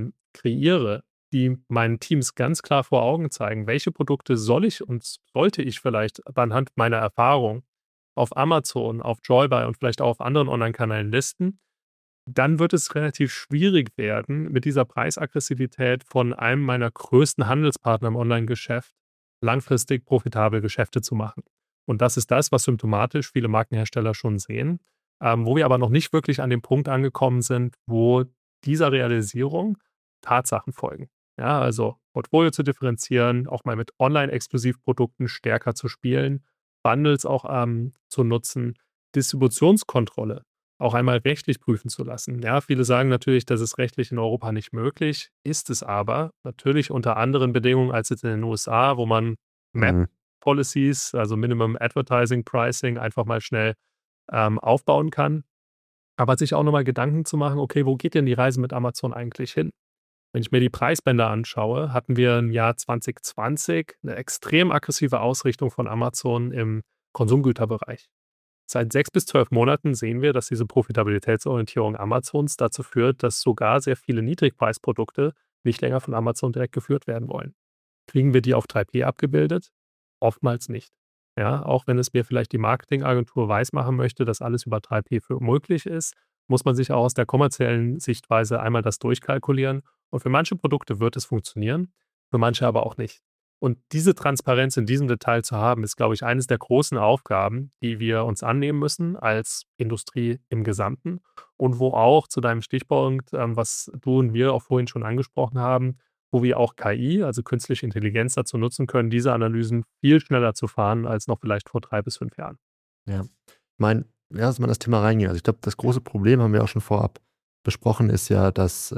kreiere, die meinen Teams ganz klar vor Augen zeigen, welche Produkte soll ich und sollte ich vielleicht anhand meiner Erfahrung auf Amazon, auf Joybuy und vielleicht auch auf anderen Online-Kanälen listen, dann wird es relativ schwierig werden, mit dieser Preisaggressivität von einem meiner größten Handelspartner im Onlinegeschäft langfristig profitabel Geschäfte zu machen. Und das ist das, was symptomatisch viele Markenhersteller schon sehen, wo wir aber noch nicht wirklich an dem Punkt angekommen sind, wo dieser Realisierung Tatsachen folgen. Ja, also Portfolio zu differenzieren, auch mal mit Online-Exklusivprodukten stärker zu spielen, Bundles auch zu nutzen, Distributionskontrolle auch einmal rechtlich prüfen zu lassen. Ja, viele sagen natürlich, das ist rechtlich in Europa nicht möglich, ist es aber natürlich unter anderen Bedingungen als jetzt in den USA, wo man Mhm. MAP-Policies, also Minimum Advertising Pricing, einfach mal schnell aufbauen kann. Aber sich auch nochmal Gedanken zu machen, okay, wo geht denn die Reise mit Amazon eigentlich hin? Wenn ich mir die Preisbänder anschaue, hatten wir im Jahr 2020 eine extrem aggressive Ausrichtung von Amazon im Konsumgüterbereich. Seit 6 bis 12 Monaten sehen wir, dass diese Profitabilitätsorientierung Amazons dazu führt, dass sogar sehr viele Niedrigpreisprodukte nicht länger von Amazon direkt geführt werden wollen. Kriegen wir die auf 3P abgebildet? Oftmals nicht. Ja, auch wenn es mir vielleicht die Marketingagentur weismachen möchte, dass alles über 3P möglich ist, muss man sich auch aus der kommerziellen Sichtweise einmal das durchkalkulieren. Und für manche Produkte wird es funktionieren, für manche aber auch nicht. Und diese Transparenz in diesem Detail zu haben, ist, glaube ich, eines der großen Aufgaben, die wir uns annehmen müssen als Industrie im Gesamten und wo auch zu deinem Stichpunkt, was du und wir auch vorhin schon angesprochen haben, wo wir auch KI, also künstliche Intelligenz, dazu nutzen können, diese Analysen viel schneller zu fahren als noch vielleicht vor 3 bis 5 Jahren. Ja. Ich meine, lass mal das Thema reingehen. Also ich glaube, das große Problem, haben wir auch schon vorab besprochen, ist ja, dass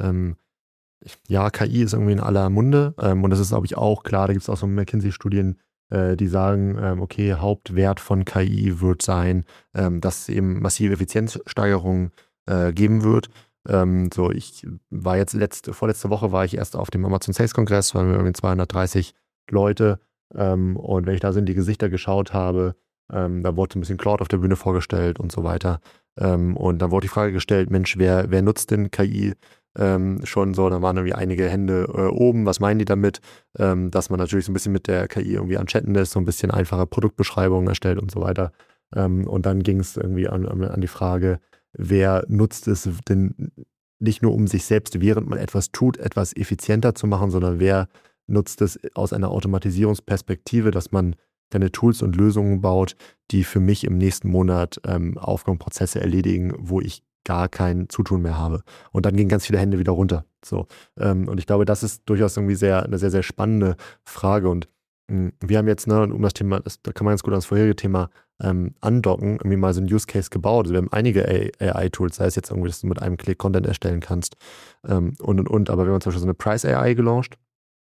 ja, KI ist irgendwie in aller Munde und das ist, glaube ich, auch klar. Da gibt es auch so McKinsey-Studien, die sagen, okay, Hauptwert von KI wird sein, dass es eben massive Effizienzsteigerungen geben wird. So, ich war jetzt vorletzte Woche war ich erst auf dem Amazon Sales Kongress, waren wir irgendwie 230 Leute. Und wenn ich da so in die Gesichter geschaut habe, da wurde so ein bisschen Claude auf der Bühne vorgestellt und so weiter. Und dann wurde die Frage gestellt, Mensch, wer nutzt denn KI schon so? Da waren irgendwie einige Hände oben. Was meinen die damit? Dass man natürlich so ein bisschen mit der KI irgendwie am Chatten ist, so ein bisschen einfache Produktbeschreibungen erstellt und so weiter. Und dann ging es irgendwie an die Frage, wer nutzt es denn nicht nur, um sich selbst, während man etwas tut, etwas effizienter zu machen, sondern wer nutzt es aus einer Automatisierungsperspektive, dass man kleine Tools und Lösungen baut, die für mich im nächsten Monat Aufgaben, Prozesse erledigen, wo ich gar kein Zutun mehr habe. Und dann gingen ganz viele Hände wieder runter. So. Und ich glaube, das ist durchaus irgendwie eine sehr, sehr spannende Frage. Und wir haben jetzt, ne, um das Thema, da kann man ganz gut an das vorherige Thema andocken, irgendwie mal so einen Use Case gebaut. Also wir haben einige AI-Tools, sei es jetzt irgendwie, dass du mit einem Klick Content erstellen kannst und. Aber wir haben zum Beispiel so eine Price AI gelauncht,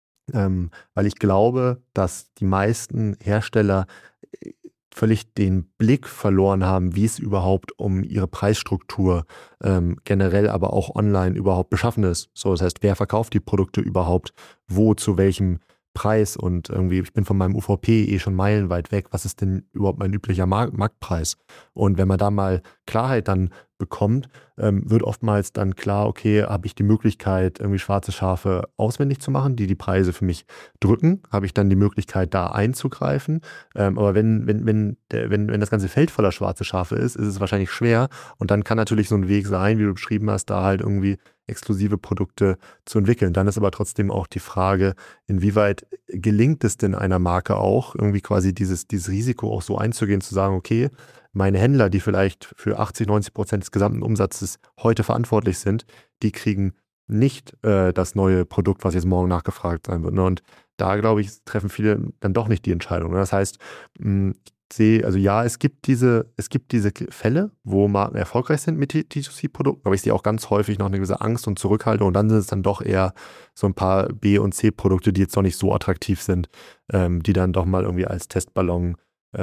weil ich glaube, dass die meisten Hersteller völlig den Blick verloren haben, wie es überhaupt um ihre Preisstruktur generell, aber auch online überhaupt beschaffen ist. So, das heißt, wer verkauft die Produkte überhaupt, wo, zu welchem Preis, und irgendwie, ich bin von meinem UVP schon meilenweit weg. Was ist denn überhaupt mein üblicher Marktpreis? Und wenn man da mal Klarheit dann bekommt, wird oftmals dann klar, okay, habe ich die Möglichkeit, irgendwie schwarze Schafe auswendig zu machen, die Preise für mich drücken? Habe ich dann die Möglichkeit, da einzugreifen? Aber wenn das ganze Feld voller schwarze Schafe ist es wahrscheinlich schwer. Und dann kann natürlich so ein Weg sein, wie du beschrieben hast, da halt irgendwie exklusive Produkte zu entwickeln. Dann ist aber trotzdem auch die Frage, inwieweit gelingt es denn einer Marke auch, irgendwie quasi dieses Risiko auch so einzugehen, zu sagen, okay, meine Händler, die vielleicht für 80-90% des gesamten Umsatzes heute verantwortlich sind, die kriegen nicht das neue Produkt, was jetzt morgen nachgefragt sein wird. Ne? Und da, glaube ich, treffen viele dann doch nicht die Entscheidung. Ne? Das heißt, ich sehe, also ja, es gibt diese Fälle, wo Marken erfolgreich sind mit D2C-Produkten, aber ich sehe auch ganz häufig noch eine gewisse Angst und Zurückhaltung, und dann sind es dann doch eher so ein paar B- und C-Produkte, die jetzt noch nicht so attraktiv sind, die dann doch mal irgendwie als Testballon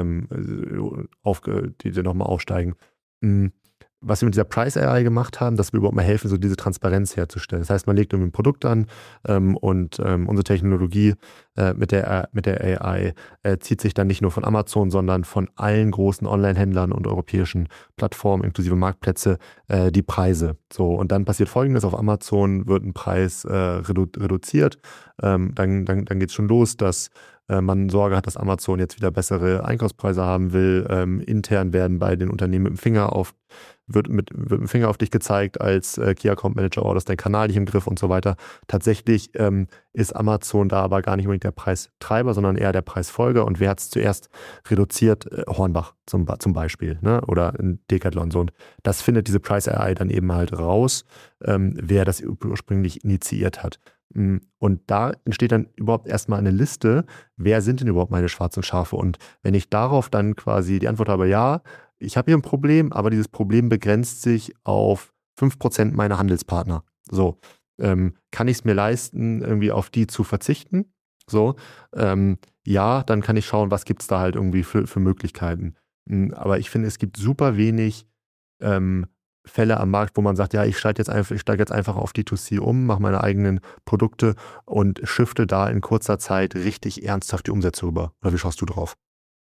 die dann nochmal aufsteigen. Mm, Was wir mit dieser Price AI gemacht haben, dass wir überhaupt mal helfen, so diese Transparenz herzustellen. Das heißt, man legt irgendwie ein Produkt an und unsere Technologie mit der AI zieht sich dann nicht nur von Amazon, sondern von allen großen Online-Händlern und europäischen Plattformen inklusive Marktplätze die Preise. So, und dann passiert Folgendes: Auf Amazon wird ein Preis reduziert. Dann geht es schon los, dass man Sorge hat, dass Amazon jetzt wieder bessere Einkaufspreise haben will. Intern werden bei den Unternehmen wird mit dem Finger auf dich gezeigt als Key Account Manager, oh, das ist dein Kanal nicht im Griff und so weiter. Tatsächlich ist Amazon da aber gar nicht unbedingt der Preistreiber, sondern eher der Preisfolger. Und wer hat es zuerst reduziert? Hornbach zum Beispiel, ne? Oder ein Decathlon. So. Und das findet diese Price AI dann eben halt raus, wer das ursprünglich initiiert hat. Und da entsteht dann überhaupt erstmal eine Liste, wer sind denn überhaupt meine schwarzen Schafe? Und wenn ich darauf dann quasi die Antwort habe, ja, ich habe hier ein Problem, aber dieses Problem begrenzt sich auf 5% meiner Handelspartner. So, kann ich es mir leisten, irgendwie auf die zu verzichten? So, ja, dann kann ich schauen, was gibt es da halt irgendwie für Möglichkeiten. Aber ich finde, es gibt super wenig Fälle am Markt, wo man sagt, ja, ich steige jetzt einfach auf D2C um, mache meine eigenen Produkte und shifte da in kurzer Zeit richtig ernsthaft die Umsätze rüber. Oder wie schaust du drauf?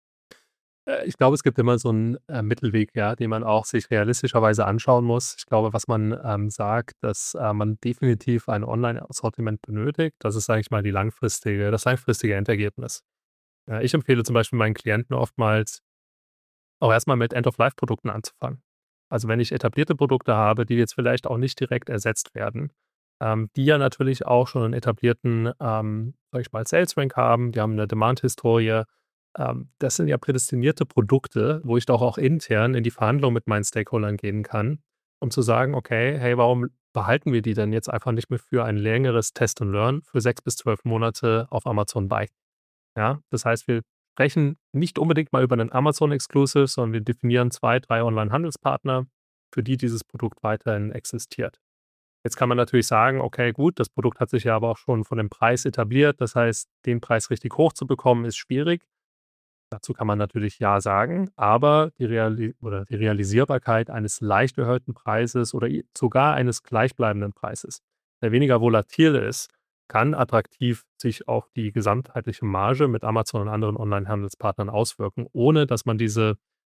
Ich glaube, es gibt immer so einen Mittelweg, ja, den man auch sich realistischerweise anschauen muss. Ich glaube, was man sagt, dass man definitiv ein Online-Sortiment benötigt. Das ist, sage ich mal, das langfristige Endergebnis. Ich empfehle zum Beispiel meinen Klienten oftmals, auch erstmal mit End-of-Life-Produkten anzufangen. Also, wenn ich etablierte Produkte habe, die jetzt vielleicht auch nicht direkt ersetzt werden, die ja natürlich auch schon einen etablierten, sage ich mal, Sales-Rank haben, die haben eine Demand-Historie. Das sind ja prädestinierte Produkte, wo ich doch auch intern in die Verhandlung mit meinen Stakeholdern gehen kann, um zu sagen: „Okay, hey, warum behalten wir die denn jetzt einfach nicht mehr für ein längeres Test and Learn für 6 bis 12 Monate auf Amazon bei?“ Ja, das heißt, wir sprechen nicht unbedingt mal über einen Amazon Exclusive, sondern wir definieren 2, 3 Online-Handelspartner, für die dieses Produkt weiterhin existiert. Jetzt kann man natürlich sagen: „Okay, gut, das Produkt hat sich ja aber auch schon von dem Preis etabliert. Das heißt, den Preis richtig hoch zu bekommen, ist schwierig.“ Dazu kann man natürlich ja sagen, aber die Realisierbarkeit eines leicht erhöhten Preises oder sogar eines gleichbleibenden Preises, der weniger volatil ist, kann attraktiv sich auf die gesamtheitliche Marge mit Amazon und anderen Online-Handelspartnern auswirken, ohne dass man diese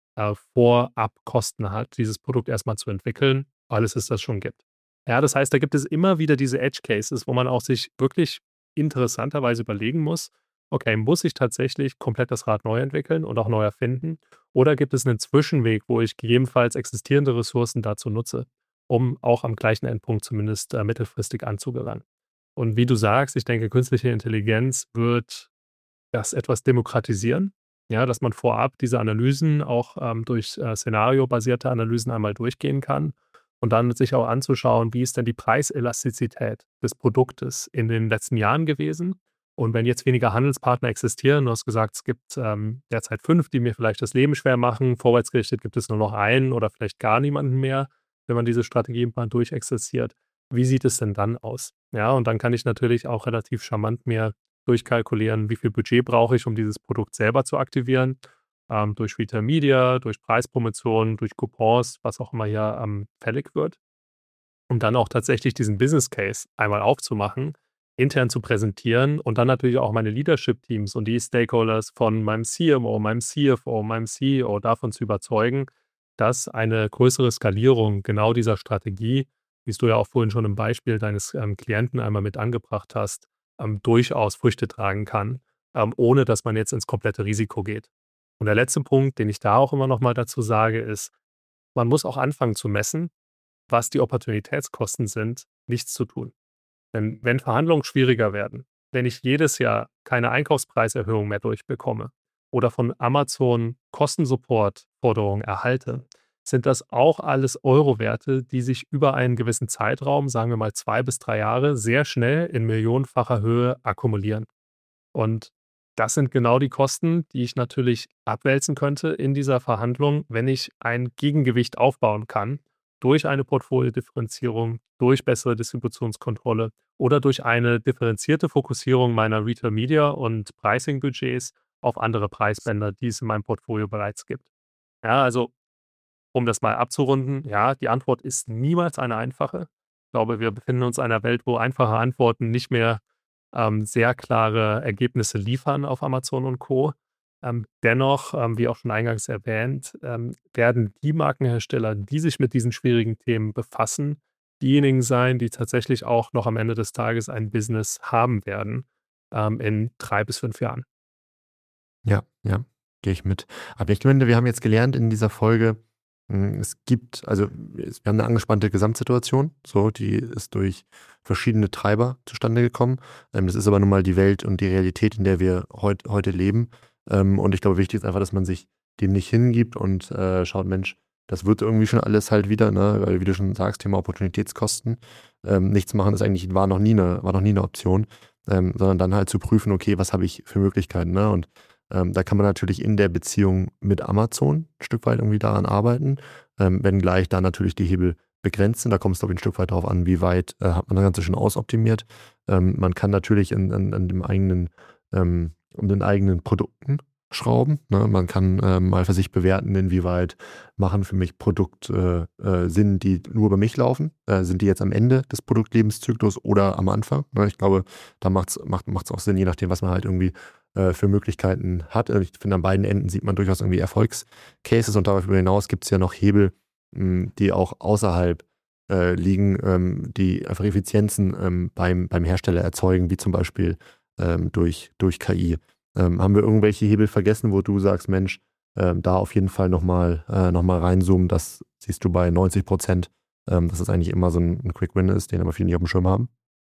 Vorabkosten hat, dieses Produkt erstmal zu entwickeln, weil es das schon gibt. Ja, das heißt, da gibt es immer wieder diese Edge Cases, wo man auch sich wirklich interessanterweise überlegen muss: Okay, muss ich tatsächlich komplett das Rad neu entwickeln und auch neu erfinden? Oder gibt es einen Zwischenweg, wo ich gegebenenfalls existierende Ressourcen dazu nutze, um auch am gleichen Endpunkt zumindest mittelfristig anzugelangen? Und wie du sagst, ich denke, künstliche Intelligenz wird das etwas demokratisieren, ja, dass man vorab diese Analysen auch durch szenariobasierte Analysen einmal durchgehen kann und dann sich auch anzuschauen, wie ist denn die Preiselastizität des Produktes in den letzten Jahren gewesen. Und wenn jetzt weniger Handelspartner existieren, du hast gesagt, es gibt derzeit 5, die mir vielleicht das Leben schwer machen, vorwärtsgerichtet gibt es nur noch einen oder vielleicht gar niemanden mehr, wenn man diese Strategie mal durchexerziert. Wie sieht es denn dann aus? Ja, und dann kann ich natürlich auch relativ charmant mir durchkalkulieren, wie viel Budget brauche ich, um dieses Produkt selber zu aktivieren, durch Retail Media, durch Preispromotionen, durch Coupons, was auch immer hier fällig wird, um dann auch tatsächlich diesen Business Case einmal aufzumachen, intern zu präsentieren und dann natürlich auch meine Leadership-Teams und die Stakeholders von meinem CMO, meinem CFO, meinem CEO davon zu überzeugen, dass eine größere Skalierung genau dieser Strategie, wie es du ja auch vorhin schon im Beispiel deines Klienten einmal mit angebracht hast, durchaus Früchte tragen kann, ohne dass man jetzt ins komplette Risiko geht. Und der letzte Punkt, den ich da auch immer noch mal dazu sage, ist, man muss auch anfangen zu messen, was die Opportunitätskosten sind, nichts zu tun. Denn wenn Verhandlungen schwieriger werden, wenn ich jedes Jahr keine Einkaufspreiserhöhung mehr durchbekomme oder von Amazon Kostensupport-Forderungen erhalte, sind das auch alles Euro-Werte, die sich über einen gewissen Zeitraum, sagen wir mal 2 bis 3 Jahre, sehr schnell in millionenfacher Höhe akkumulieren. Und das sind genau die Kosten, die ich natürlich abwälzen könnte in dieser Verhandlung, wenn ich ein Gegengewicht aufbauen kann durch eine Portfoliodifferenzierung, durch bessere Distributionskontrolle oder durch eine differenzierte Fokussierung meiner Retail Media und Pricing-Budgets auf andere Preisbänder, die es in meinem Portfolio bereits gibt. Ja, also um das mal abzurunden, ja, die Antwort ist niemals eine einfache. Ich glaube, wir befinden uns in einer Welt, wo einfache Antworten nicht mehr sehr klare Ergebnisse liefern auf Amazon und Co. Dennoch, wie auch schon eingangs erwähnt, werden die Markenhersteller, die sich mit diesen schwierigen Themen befassen, diejenigen sein, die tatsächlich auch noch am Ende des Tages ein Business haben werden, in 3 bis 5 Jahren. Ja, ja, gehe ich mit. Aber ich finde, wir haben jetzt gelernt in dieser Folge, es gibt, also wir haben eine angespannte Gesamtsituation, so, die ist durch verschiedene Treiber zustande gekommen. Das ist aber nun mal die Welt und die Realität, in der wir heute leben. Und ich glaube, wichtig ist einfach, dass man sich dem nicht hingibt und schaut, Mensch, das wird irgendwie schon alles halt wieder, ne? Weil, wie du schon sagst, Thema Opportunitätskosten. Nichts machen ist eigentlich, war noch nie eine Option, sondern dann halt zu prüfen, okay, was habe ich für Möglichkeiten, ne? Und da kann man natürlich in der Beziehung mit Amazon ein Stück weit irgendwie daran arbeiten, wenngleich da natürlich die Hebel begrenzt sind. Da kommt es, glaube ich, ein Stück weit darauf an, wie weit hat man das Ganze schon ausoptimiert. Man kann natürlich an dem eigenen, um den eigenen Produkten schrauben. Ne? Man kann mal für sich bewerten, inwieweit machen für mich Produkte Sinn, die nur über mich laufen. Sind die jetzt am Ende des Produktlebenszyklus oder am Anfang? Ne? Ich glaube, da macht's auch Sinn, je nachdem, was man halt irgendwie für Möglichkeiten hat. Ich finde, an beiden Enden sieht man durchaus irgendwie Erfolgscases und darüber hinaus gibt es ja noch Hebel, die auch außerhalb liegen, die einfach Effizienzen beim Hersteller erzeugen, wie zum Beispiel durch KI. Haben wir irgendwelche Hebel vergessen, wo du sagst, Mensch, da auf jeden Fall nochmal reinzoomen, das siehst du bei 90%, dass das eigentlich immer so ein Quick-Win ist, den aber viele nicht auf dem Schirm haben?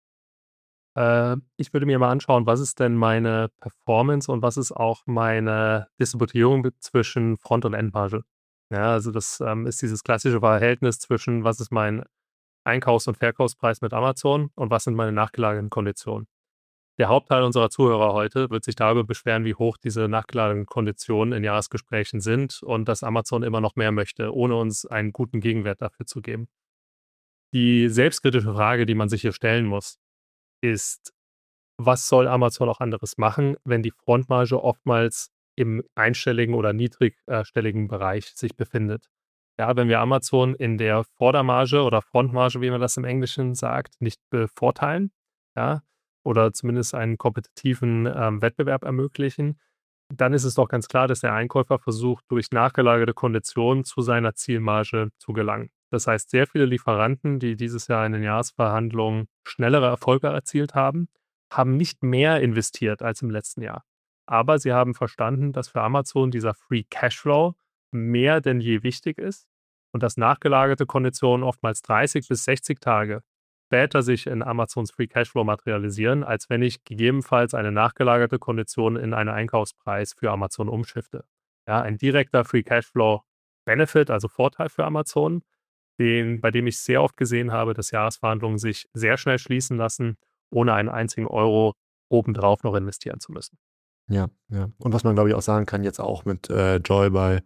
Ich würde mir mal anschauen, was ist denn meine Performance und was ist auch meine Distributierung zwischen Front und Endmarge. Ja, also das ist dieses klassische Verhältnis zwischen, was ist mein Einkaufs- und Verkaufspreis mit Amazon und was sind meine nachgelagerten Konditionen. Der Hauptteil unserer Zuhörer heute wird sich darüber beschweren, wie hoch diese nachgelagerten Konditionen in Jahresgesprächen sind und dass Amazon immer noch mehr möchte, ohne uns einen guten Gegenwert dafür zu geben. Die selbstkritische Frage, die man sich hier stellen muss, ist: Was soll Amazon auch anderes machen, wenn die Frontmarge oftmals im einstelligen oder niedrigstelligen Bereich sich befindet. Ja, wenn wir Amazon in der Vordermarge oder Frontmarge, wie man das im Englischen sagt, nicht bevorteilen, ja, oder zumindest einen kompetitiven Wettbewerb ermöglichen, dann ist es doch ganz klar, dass der Einkäufer versucht, durch nachgelagerte Konditionen zu seiner Zielmarge zu gelangen. Das heißt, sehr viele Lieferanten, die dieses Jahr in den Jahresverhandlungen schnellere Erfolge erzielt haben, haben nicht mehr investiert als im letzten Jahr. Aber sie haben verstanden, dass für Amazon dieser Free Cashflow mehr denn je wichtig ist und dass nachgelagerte Konditionen oftmals 30 bis 60 Tage später sich in Amazons Free Cashflow materialisieren, als wenn ich gegebenenfalls eine nachgelagerte Kondition in einen Einkaufspreis für Amazon umschifte. Ja, ein direkter Free Cashflow Benefit, also Vorteil für Amazon, bei dem ich sehr oft gesehen habe, dass Jahresverhandlungen sich sehr schnell schließen lassen, ohne einen einzigen Euro obendrauf noch investieren zu müssen. Ja, ja. Und was man, glaube ich, auch sagen kann, jetzt auch mit Joybuy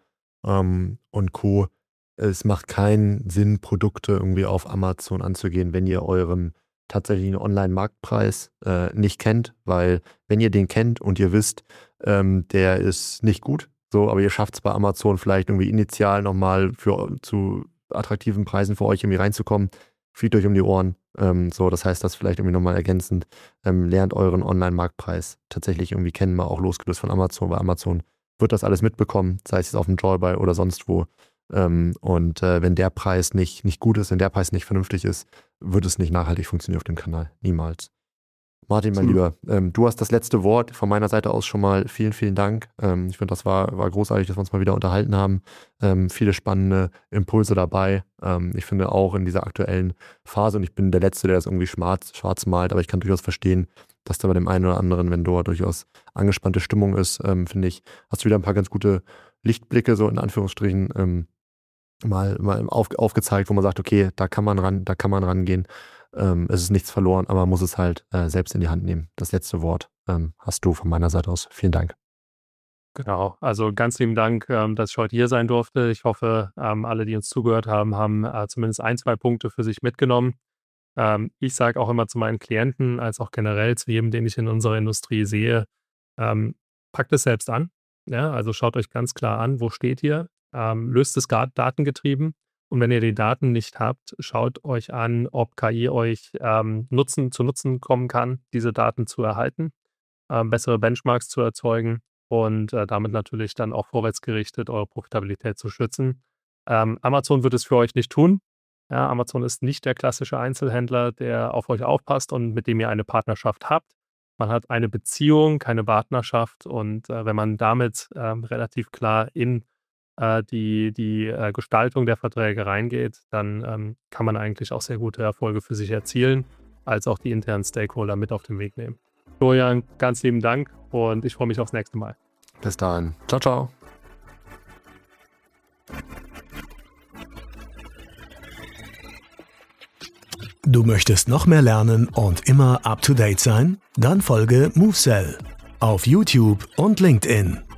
und Co., es macht keinen Sinn, Produkte irgendwie auf Amazon anzugehen, wenn ihr euren tatsächlichen Online-Marktpreis nicht kennt, weil wenn ihr den kennt und ihr wisst, der ist nicht gut, so, aber ihr schafft es bei Amazon vielleicht irgendwie initial nochmal zu attraktiven Preisen für euch irgendwie reinzukommen, fliegt euch um die Ohren. So, das heißt, das vielleicht irgendwie nochmal ergänzend, lernt euren Online-Marktpreis tatsächlich irgendwie kennen, mal auch losgelöst von Amazon, weil Amazon wird das alles mitbekommen, sei es jetzt auf dem Joybuy oder sonst wo. Und wenn der Preis nicht gut ist, wenn der Preis nicht vernünftig ist, wird es nicht nachhaltig funktionieren auf dem Kanal. Niemals. Martin, mein Lieber, du hast das letzte Wort. Von meiner Seite aus schon mal vielen, vielen Dank. Ich finde, das war großartig, dass wir uns mal wieder unterhalten haben. Viele spannende Impulse dabei. Ich finde auch in dieser aktuellen Phase, und ich bin der Letzte, der das irgendwie schwarz malt, aber ich kann durchaus verstehen, dass da bei dem einen oder anderen, wenn dort durchaus angespannte Stimmung ist, finde ich, hast du wieder ein paar ganz gute Lichtblicke, so in Anführungsstrichen, mal aufgezeigt, wo man sagt, okay, da kann man rangehen. Es ist nichts verloren, aber man muss es halt selbst in die Hand nehmen. Das letzte Wort hast du von meiner Seite aus. Vielen Dank. Genau, also ganz lieben Dank, dass ich heute hier sein durfte. Ich hoffe, alle, die uns zugehört haben, haben zumindest 1, 2 Punkte für sich mitgenommen. Ich sage auch immer zu meinen Klienten, als auch generell zu jedem, den ich in unserer Industrie sehe, packt es selbst an. Ja, also schaut euch ganz klar an, wo steht ihr, löst es datengetrieben. Und wenn ihr die Daten nicht habt, schaut euch an, ob KI euch zu Nutzen kommen kann, diese Daten zu erhalten, bessere Benchmarks zu erzeugen und damit natürlich dann auch vorwärtsgerichtet eure Profitabilität zu schützen. Amazon wird es für euch nicht tun. Ja, Amazon ist nicht der klassische Einzelhändler, der auf euch aufpasst und mit dem ihr eine Partnerschaft habt. Man hat eine Beziehung, keine Partnerschaft und wenn man damit relativ klar in die Gestaltung der Verträge reingeht, dann kann man eigentlich auch sehr gute Erfolge für sich erzielen, als auch die internen Stakeholder mit auf den Weg nehmen. Florian, ganz lieben Dank und ich freue mich aufs nächste Mal. Bis dahin. Ciao, ciao. Du möchtest noch mehr lernen und immer up to date sein? Dann folge MoveSell auf YouTube und LinkedIn.